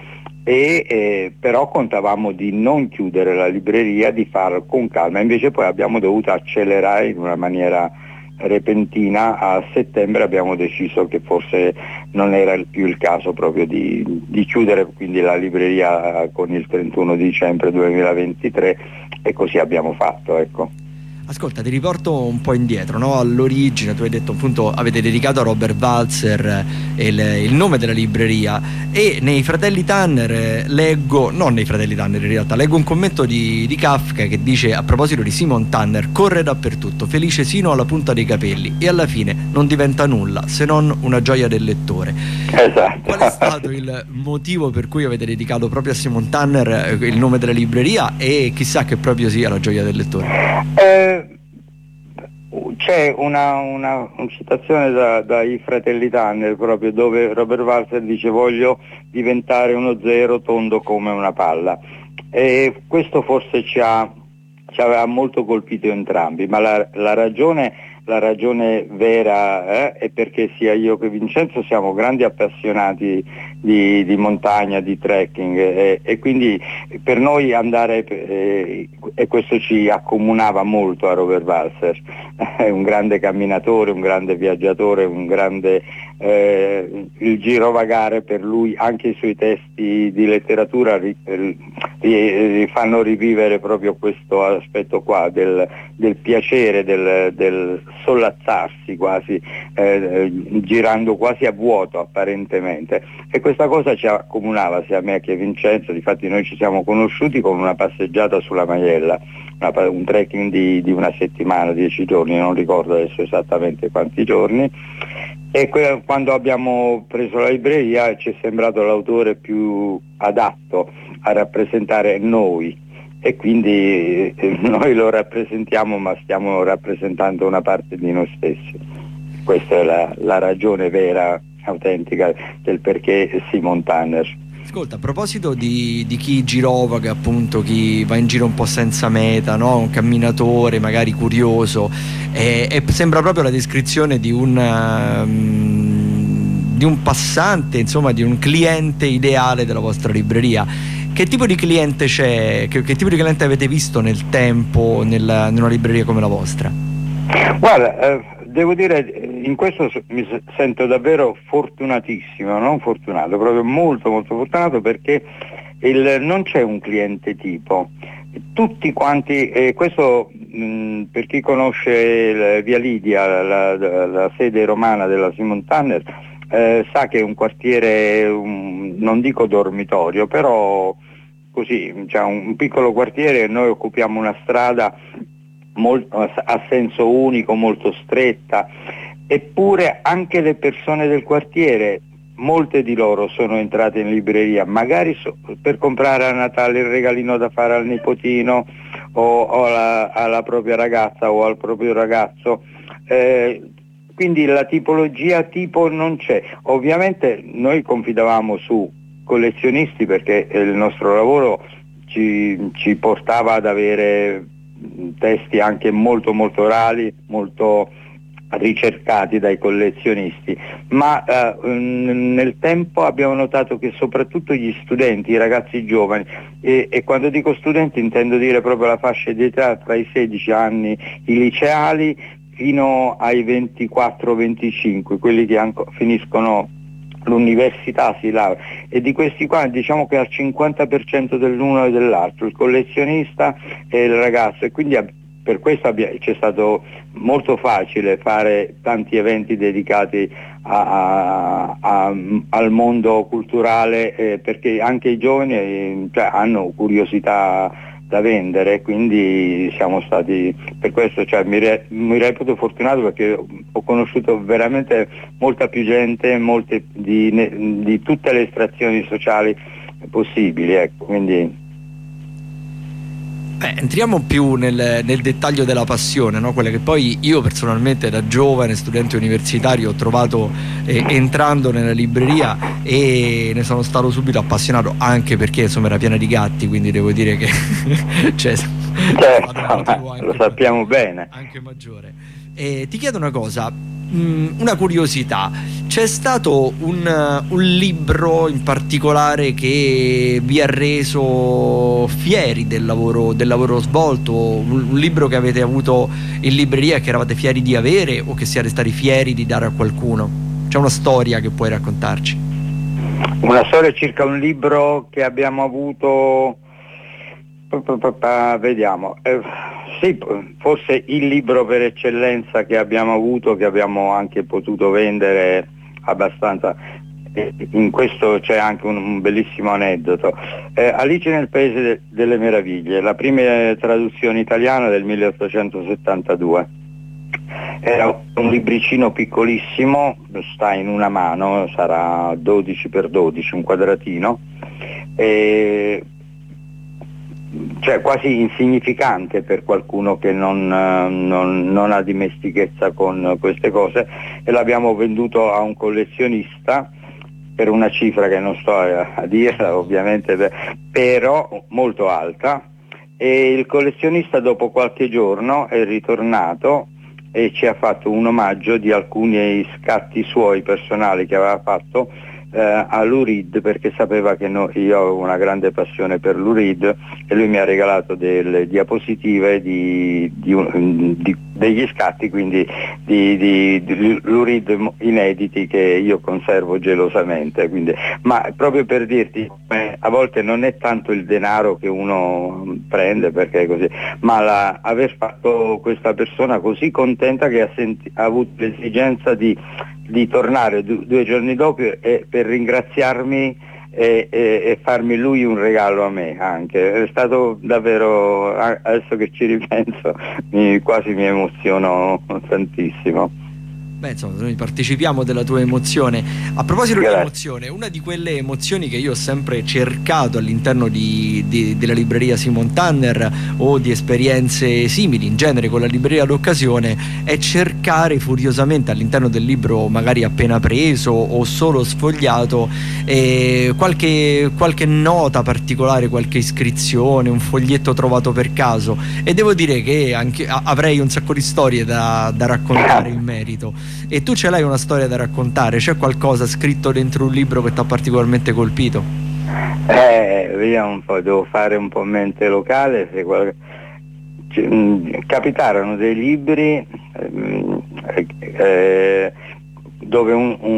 Speaker 12: però contavamo di non chiudere la libreria, di farlo con calma, invece poi abbiamo dovuto accelerare in una maniera repentina. A settembre abbiamo deciso che forse non era più il caso proprio di chiudere quindi la libreria con il 31 dicembre 2023, e così abbiamo fatto, ecco.
Speaker 11: Ascolta, ti riporto un po' indietro, no? All'origine tu hai detto appunto avete dedicato a Robert Walser il nome della libreria, e nei Fratelli Tanner leggo un commento di Kafka che dice a proposito di Simon Tanner: corre dappertutto, felice sino alla punta dei capelli, e alla fine non diventa nulla se non una gioia del lettore.
Speaker 12: Esatto.
Speaker 11: Qual è stato il motivo per cui avete dedicato proprio a Simon Tanner il nome della libreria, e chissà che proprio sia la gioia del lettore?
Speaker 12: C'è una citazione dai Fratelli Tanner, proprio, dove Robert Walser dice: voglio diventare uno zero tondo come una palla, e questo forse ci aveva molto colpito entrambi, ma la ragione vera è perché sia io che Vincenzo siamo grandi appassionati di montagna, di trekking, e quindi per noi andare, e questo ci accomunava molto a Robert Walser, è un grande camminatore, un grande viaggiatore, un grande il girovagare per lui, anche i suoi testi di letteratura fanno rivivere proprio questo aspetto qua del piacere, del sollazzarsi quasi, girando quasi a vuoto apparentemente, e questa cosa ci accomunava sia a me che a Vincenzo. Difatti noi ci siamo conosciuti con una passeggiata sulla Maiella, un trekking di una settimana, 10 giorni, non ricordo adesso esattamente quanti giorni, e quando abbiamo preso la libreria ci è sembrato l'autore più adatto a rappresentare noi, e quindi noi lo rappresentiamo, ma stiamo rappresentando una parte di noi stessi. Questa è la ragione vera, autentica, del perché Simon Tanner.
Speaker 11: Ascolta, a proposito di chi girovaga, appunto, chi va in giro un po' senza meta, no? Un camminatore magari curioso, e sembra proprio la descrizione di un passante, insomma di un cliente ideale della vostra libreria. Che tipo di cliente c'è? Che tipo di cliente avete visto nel tempo in una libreria come la vostra?
Speaker 12: Guarda, devo dire, in questo mi sento davvero fortunatissimo, non fortunato, proprio molto molto fortunato, perché non c'è un cliente tipo. Tutti quanti, questo per chi conosce Via Lidia, la sede romana della Simon Tanner, sa che è un quartiere, non dico dormitorio, però così, cioè un piccolo quartiere, noi occupiamo una strada a senso unico, molto stretta, eppure anche le persone del quartiere, molte di loro sono entrate in libreria, magari per comprare a Natale il regalino da fare al nipotino o alla propria ragazza o al proprio ragazzo, quindi la tipologia tipo non c'è. Ovviamente noi confidavamo su collezionisti perché il nostro lavoro ci portava ad avere testi anche molto molto orali, molto ricercati dai collezionisti, ma nel tempo abbiamo notato che soprattutto gli studenti, i ragazzi giovani, e quando dico studenti intendo dire proprio la fascia di età tra i 16 anni, i liceali, fino ai 24-25, quelli che finiscono l'università, si laurea, e di questi qua diciamo che al 50% dell'uno e dell'altro, il collezionista e il ragazzo, e quindi per questo c'è stato molto facile fare tanti eventi dedicati al mondo culturale, perché anche i giovani hanno curiosità da vendere, quindi siamo stati, per questo mi reputo fortunato perché ho conosciuto veramente molta più gente, di tutte le estrazioni sociali possibili, ecco, quindi.
Speaker 11: Entriamo più nel dettaglio della passione, no? Quella che poi io personalmente da giovane studente universitario ho trovato entrando nella libreria, e ne sono stato subito appassionato, anche perché insomma era piena di gatti, quindi devo dire che
Speaker 12: certo, lo sappiamo bene,
Speaker 11: anche maggiore. Ti chiedo una cosa, una curiosità: c'è stato un libro in particolare che vi ha reso fieri del lavoro svolto, un libro che avete avuto in libreria e che eravate fieri di avere, o che siete stati fieri di dare a qualcuno? C'è una storia che puoi raccontarci?
Speaker 12: Una storia circa un libro che abbiamo avuto, vediamo, sì, forse il libro per eccellenza che abbiamo avuto, che abbiamo anche potuto vendere abbastanza. In questo c'è anche un bellissimo aneddoto. Alice nel Paese delle Meraviglie, la prima traduzione italiana del 1872. Era un libricino piccolissimo, sta in una mano, sarà 12x12, un quadratino, cioè quasi insignificante per qualcuno che non ha dimestichezza con queste cose, e l'abbiamo venduto a un collezionista per una cifra che non sto a dirla ovviamente, però molto alta, e il collezionista dopo qualche giorno è ritornato e ci ha fatto un omaggio di alcuni scatti suoi personali che aveva fatto all'Urid, perché sapeva che io avevo una grande passione per l'Urid, e lui mi ha regalato delle diapositive degli scatti, quindi di l'Urid inediti, che io conservo gelosamente. Quindi, ma proprio per dirti, a volte non è tanto il denaro che uno prende, perché è così, ma aver fatto questa persona così contenta che ha avuto l'esigenza di tornare 2 giorni dopo per ringraziarmi e farmi lui un regalo a me anche. È stato davvero, adesso che ci ripenso, quasi mi emoziono tantissimo.
Speaker 11: Beh, insomma, noi partecipiamo della tua emozione. A proposito di emozione, una di quelle emozioni che io ho sempre cercato all'interno della libreria Simon Tanner, o di esperienze simili in genere con la libreria d'occasione, è cercare furiosamente all'interno del libro, magari appena preso o solo sfogliato, qualche nota particolare, qualche iscrizione, un foglietto trovato per caso, e devo dire che anche avrei un sacco di storie da raccontare in merito. E tu ce l'hai una storia da raccontare? C'è qualcosa scritto dentro un libro che ti ha particolarmente colpito?
Speaker 12: Vediamo un po', devo fare un po' mente locale. Capitarono dei libri dove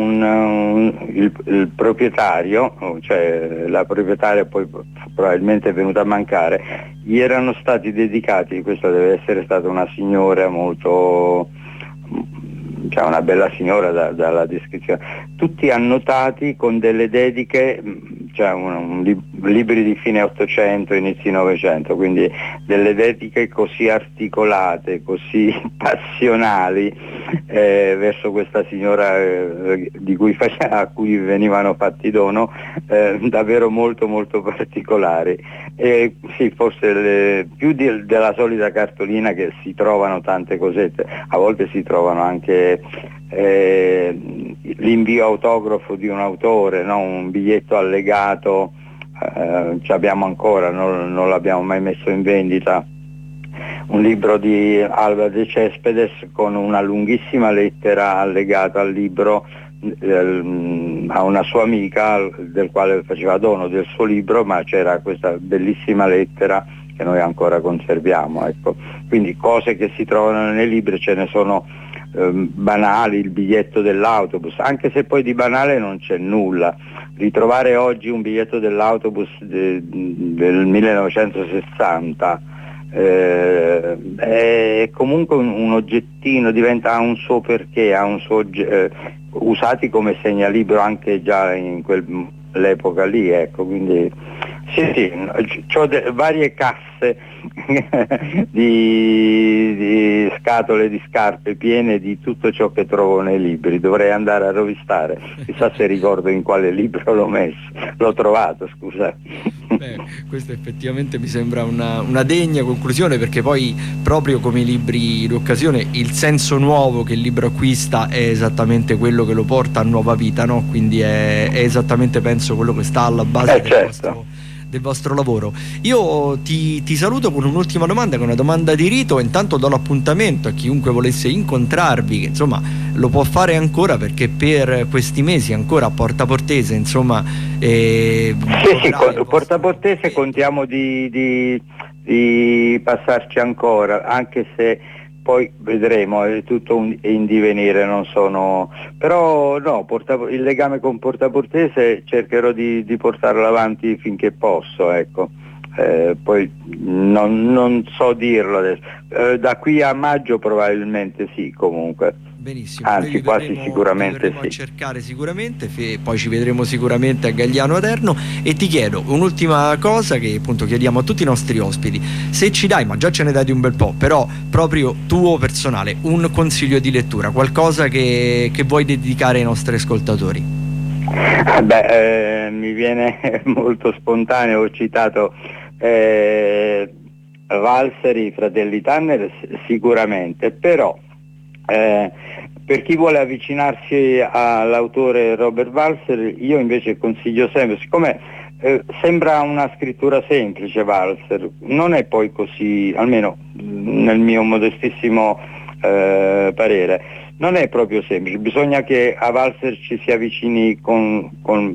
Speaker 12: il proprietario, cioè la proprietaria poi probabilmente è venuta a mancare, gli erano stati dedicati, questa deve essere stata una signora molto c'è una bella signora dalla descrizione, tutti annotati con delle dediche, cioè libri di fine 800, inizi 900, quindi delle dediche così articolate, così passionali verso questa signora a cui venivano fatti dono, davvero molto molto particolari. Sì, forse più della solita cartolina, che si trovano tante cosette, a volte si trovano anche l'invio autografo di un autore, no? Un biglietto allegato, ci abbiamo ancora, non l'abbiamo mai messo in vendita, un libro di Alba de Cespedes con una lunghissima lettera allegata al libro a una sua amica, del quale faceva dono del suo libro, ma c'era questa bellissima lettera che noi ancora conserviamo, ecco. Quindi cose che si trovano nei libri ce ne sono banali, il biglietto dell'autobus, anche se poi di banale non c'è nulla. Ritrovare oggi un biglietto dell'autobus del 1960 è comunque un oggettino, diventa un suo perché, ha un suo usati come segnalibro anche già in quell'epoca lì, ecco. Quindi sì, c'ho varie casse di scatole di scarpe piene di tutto ciò che trovo nei libri. Dovrei andare a rovistare, chissà se ricordo in quale libro l'ho messo, l'ho trovato, scusa.
Speaker 11: Questo effettivamente mi sembra una degna conclusione, perché poi proprio come i libri d'occasione il senso nuovo che il libro acquista è esattamente quello che lo porta a nuova vita, no? Quindi è esattamente, penso, quello che sta alla base del vostro lavoro. Io ti saluto con un'ultima domanda, che è una domanda di rito. Intanto do l'appuntamento a chiunque volesse incontrarvi, che insomma lo può fare ancora, perché per questi mesi ancora a Porta Portese, insomma
Speaker 12: Porta Portese contiamo di passarci ancora, anche se poi vedremo, è tutto in divenire, non sono, però no, il legame con Porta Portese cercherò di portarlo avanti finché posso, ecco. Poi non so dirlo adesso, da qui a maggio probabilmente sì, comunque.
Speaker 11: Benissimo,
Speaker 12: anzi quasi sicuramente sì.
Speaker 11: A cercare sicuramente, poi ci vedremo sicuramente a Gagliano Aderno. E ti chiedo un'ultima cosa che appunto chiediamo a tutti i nostri ospiti: se ci dai, ma già ce ne dai un bel po', però proprio tuo personale, un consiglio di lettura, qualcosa che vuoi dedicare ai nostri ascoltatori.
Speaker 12: Mi viene molto spontaneo, ho citato Walser, i fratelli Tanner sicuramente, però per chi vuole avvicinarsi all'autore Robert Walser, io invece consiglio sempre, siccome sembra una scrittura semplice Walser, non è poi così, almeno nel mio modestissimo parere, non è proprio semplice, bisogna che a Walser ci si avvicini con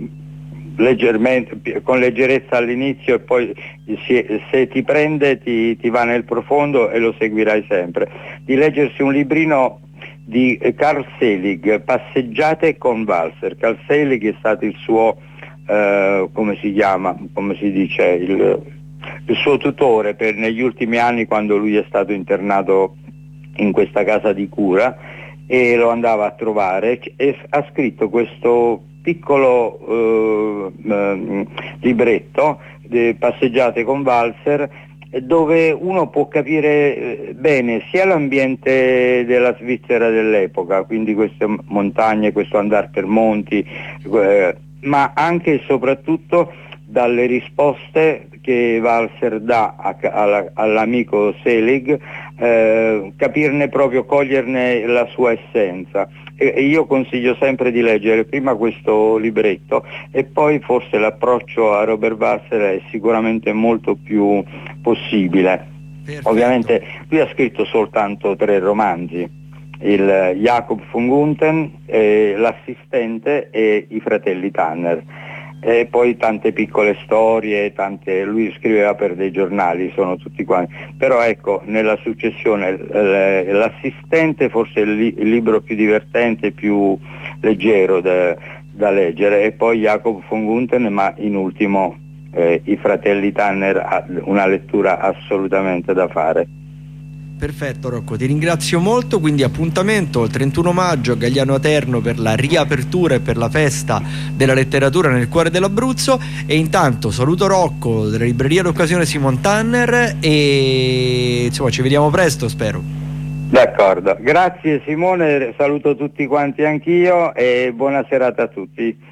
Speaker 12: leggerezza all'inizio, e poi se ti prende ti va nel profondo e lo seguirai sempre. Di leggersi un librino di Carl Selig, Passeggiate con Walser. Carl Selig è stato il suo come si dice, il suo tutore negli ultimi anni, quando lui è stato internato in questa casa di cura, e lo andava a trovare, e ha scritto questo piccolo libretto, Passeggiate con Walser, dove uno può capire bene sia l'ambiente della Svizzera dell'epoca, quindi queste montagne, questo andare per monti, ma anche e soprattutto dalle risposte che Walser dà all'amico Selig, capirne proprio, coglierne la sua essenza. E io consiglio sempre di leggere prima questo libretto e poi forse l'approccio a Robert Walser è sicuramente molto più possibile. Perfetto. Ovviamente lui ha scritto soltanto 3 romanzi, il Jacob von Gunthen, L'assistente e i fratelli Tanner, e poi tante piccole storie, lui scriveva per dei giornali, sono tutti quanti, però ecco, nella successione L'assistente forse è il libro più divertente, più leggero da leggere, e poi Jacob von Gunthen, ma in ultimo i fratelli Tanner, una lettura assolutamente da fare.
Speaker 11: Perfetto Rocco, ti ringrazio molto, quindi appuntamento il 31 maggio a Gagliano Aterno per la riapertura e per la festa della letteratura nel cuore dell'Abruzzo. E intanto saluto Rocco della libreria d'occasione Simon Tanner e insomma ci vediamo presto, spero.
Speaker 12: D'accordo, grazie Simone, saluto tutti quanti anch'io e buona serata a tutti.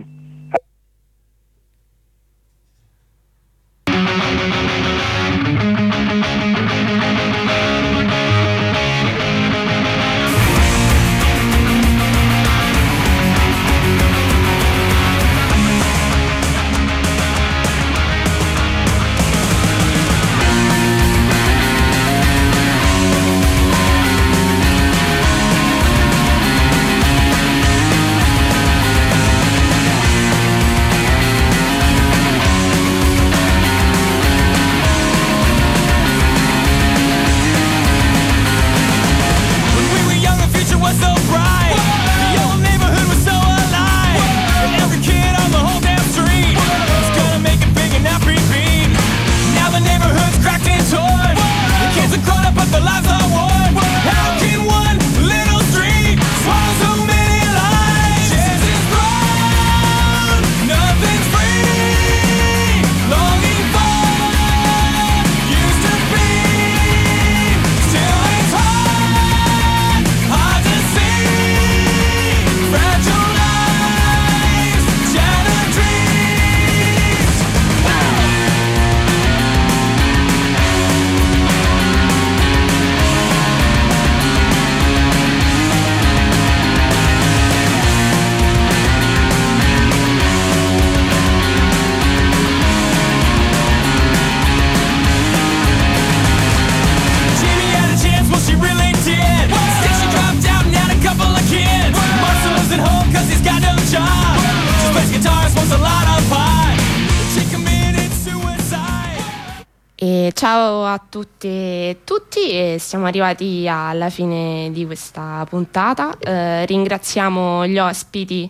Speaker 6: Ciao a tutte e tutti, e siamo arrivati alla fine di questa puntata. Ringraziamo gli ospiti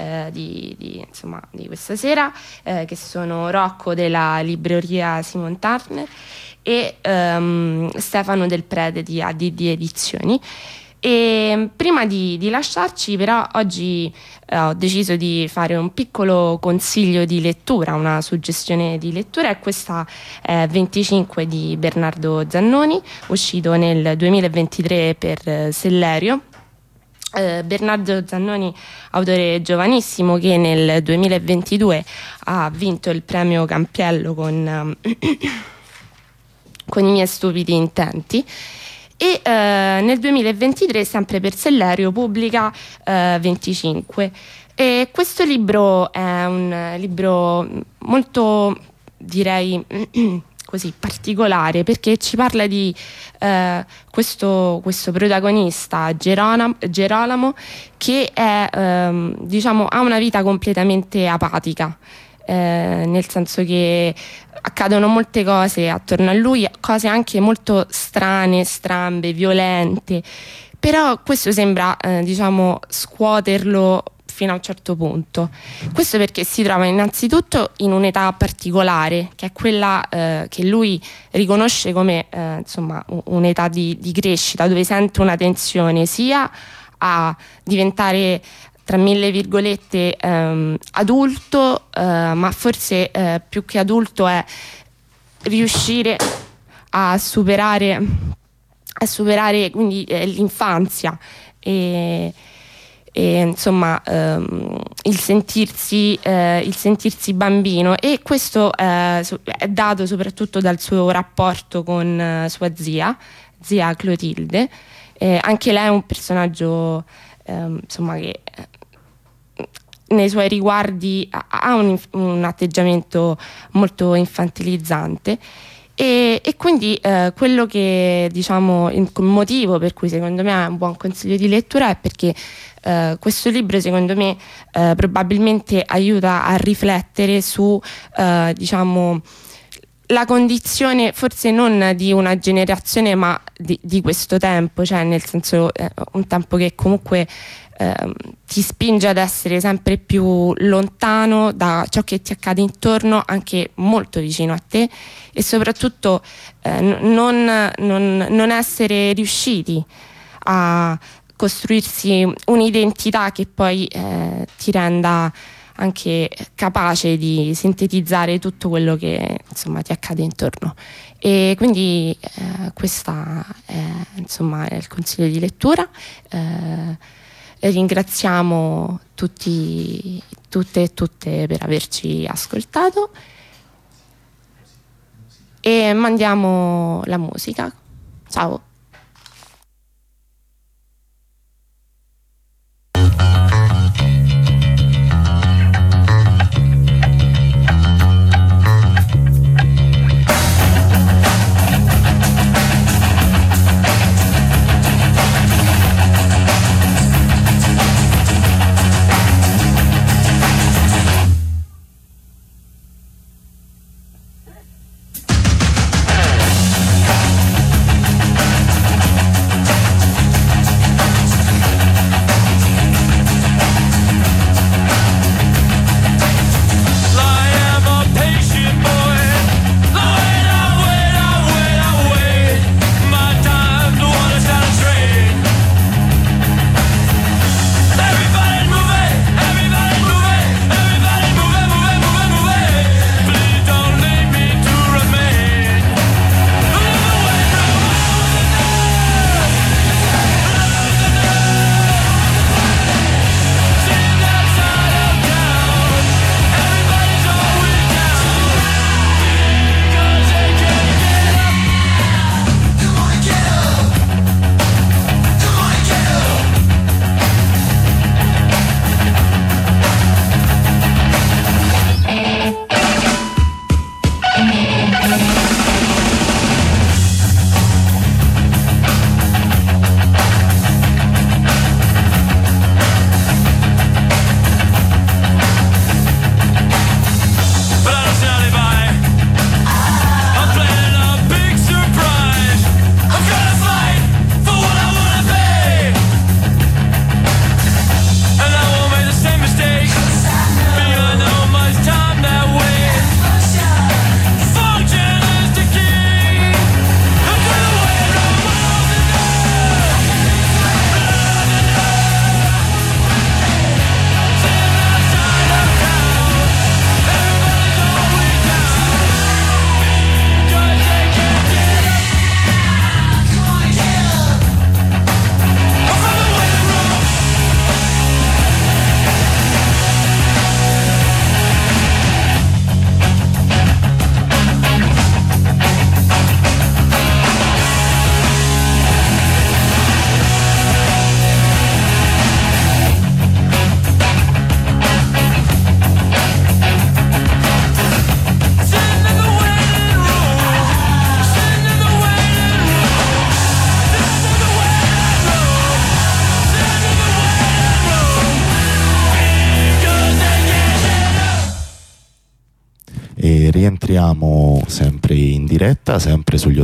Speaker 6: di questa sera, che sono Rocco della libreria Simon Tanner e Stefano Del Prete di ADD Edizioni. E prima di lasciarci, però, oggi ho deciso di fare un piccolo consiglio di lettura, una suggestione di lettura. È questa 25 di Bernardo Zannoni, uscito nel 2023 per Sellerio. Bernardo Zannoni, autore giovanissimo, che nel 2022 ha vinto il premio Campiello con I miei stupidi intenti. E nel 2023, sempre per Sellerio, pubblica 25. E questo libro è un libro molto, direi, così particolare, perché ci parla di questo protagonista Gerolamo, che è, ha una vita completamente apatica. Nel senso che accadono molte cose attorno a lui, cose anche molto strane, strambe, violente, però questo sembra scuoterlo fino a un certo punto. Questo perché si trova innanzitutto in un'età particolare, che è quella che lui riconosce come un'età di crescita, dove sente una tensione sia a diventare, tra mille virgolette, adulto, ma forse più che adulto è riuscire a superare quindi l'infanzia e il sentirsi bambino, e questo è dato soprattutto dal suo rapporto con sua zia Clotilde. Anche lei è un personaggio che nei suoi riguardi ha un atteggiamento molto infantilizzante, e quindi quello che il motivo per cui secondo me è un buon consiglio di lettura è perché questo libro, secondo me, probabilmente aiuta a riflettere su la condizione forse non di una generazione ma di questo tempo, cioè nel senso un tempo che comunque ti spinge ad essere sempre più lontano da ciò che ti accade intorno, anche molto vicino a te, e soprattutto non essere riusciti a costruirsi un'identità che poi ti renda anche capace di sintetizzare tutto quello che insomma ti accade intorno. E quindi questa è insomma il consiglio di lettura. Ringraziamo tutte e tutte per averci ascoltato e mandiamo la musica. Ciao.
Speaker 13: Rientriamo sempre in diretta, sempre sugli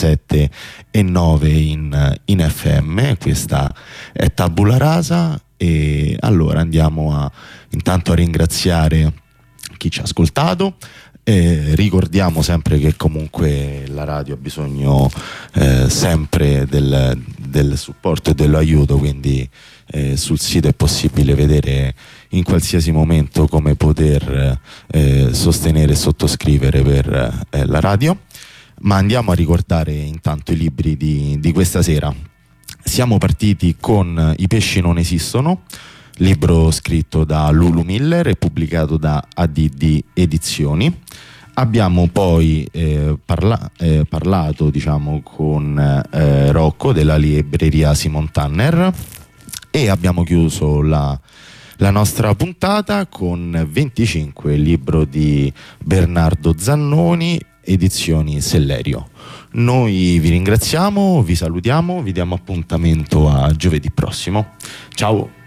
Speaker 13: 87,9 in FM. Questa è Tabula Rasa, e allora andiamo intanto a ringraziare chi ci ha ascoltato. Ricordiamo sempre che comunque la radio ha bisogno sempre del supporto e dell'aiuto, quindi sul sito è possibile vedere in qualsiasi momento come poter sostenere e sottoscrivere per la radio. Ma andiamo a ricordare intanto i libri di questa sera. Siamo partiti con I pesci non esistono, libro scritto da Lulu Miller e pubblicato da ADD Edizioni. Abbiamo poi parlato, diciamo, con Rocco della libreria Simon Tanner, e abbiamo chiuso la nostra puntata con 25, il libro di Bernardo Zannoni, Edizioni Sellerio. Noi vi ringraziamo, vi salutiamo, vi diamo appuntamento a giovedì prossimo. Ciao!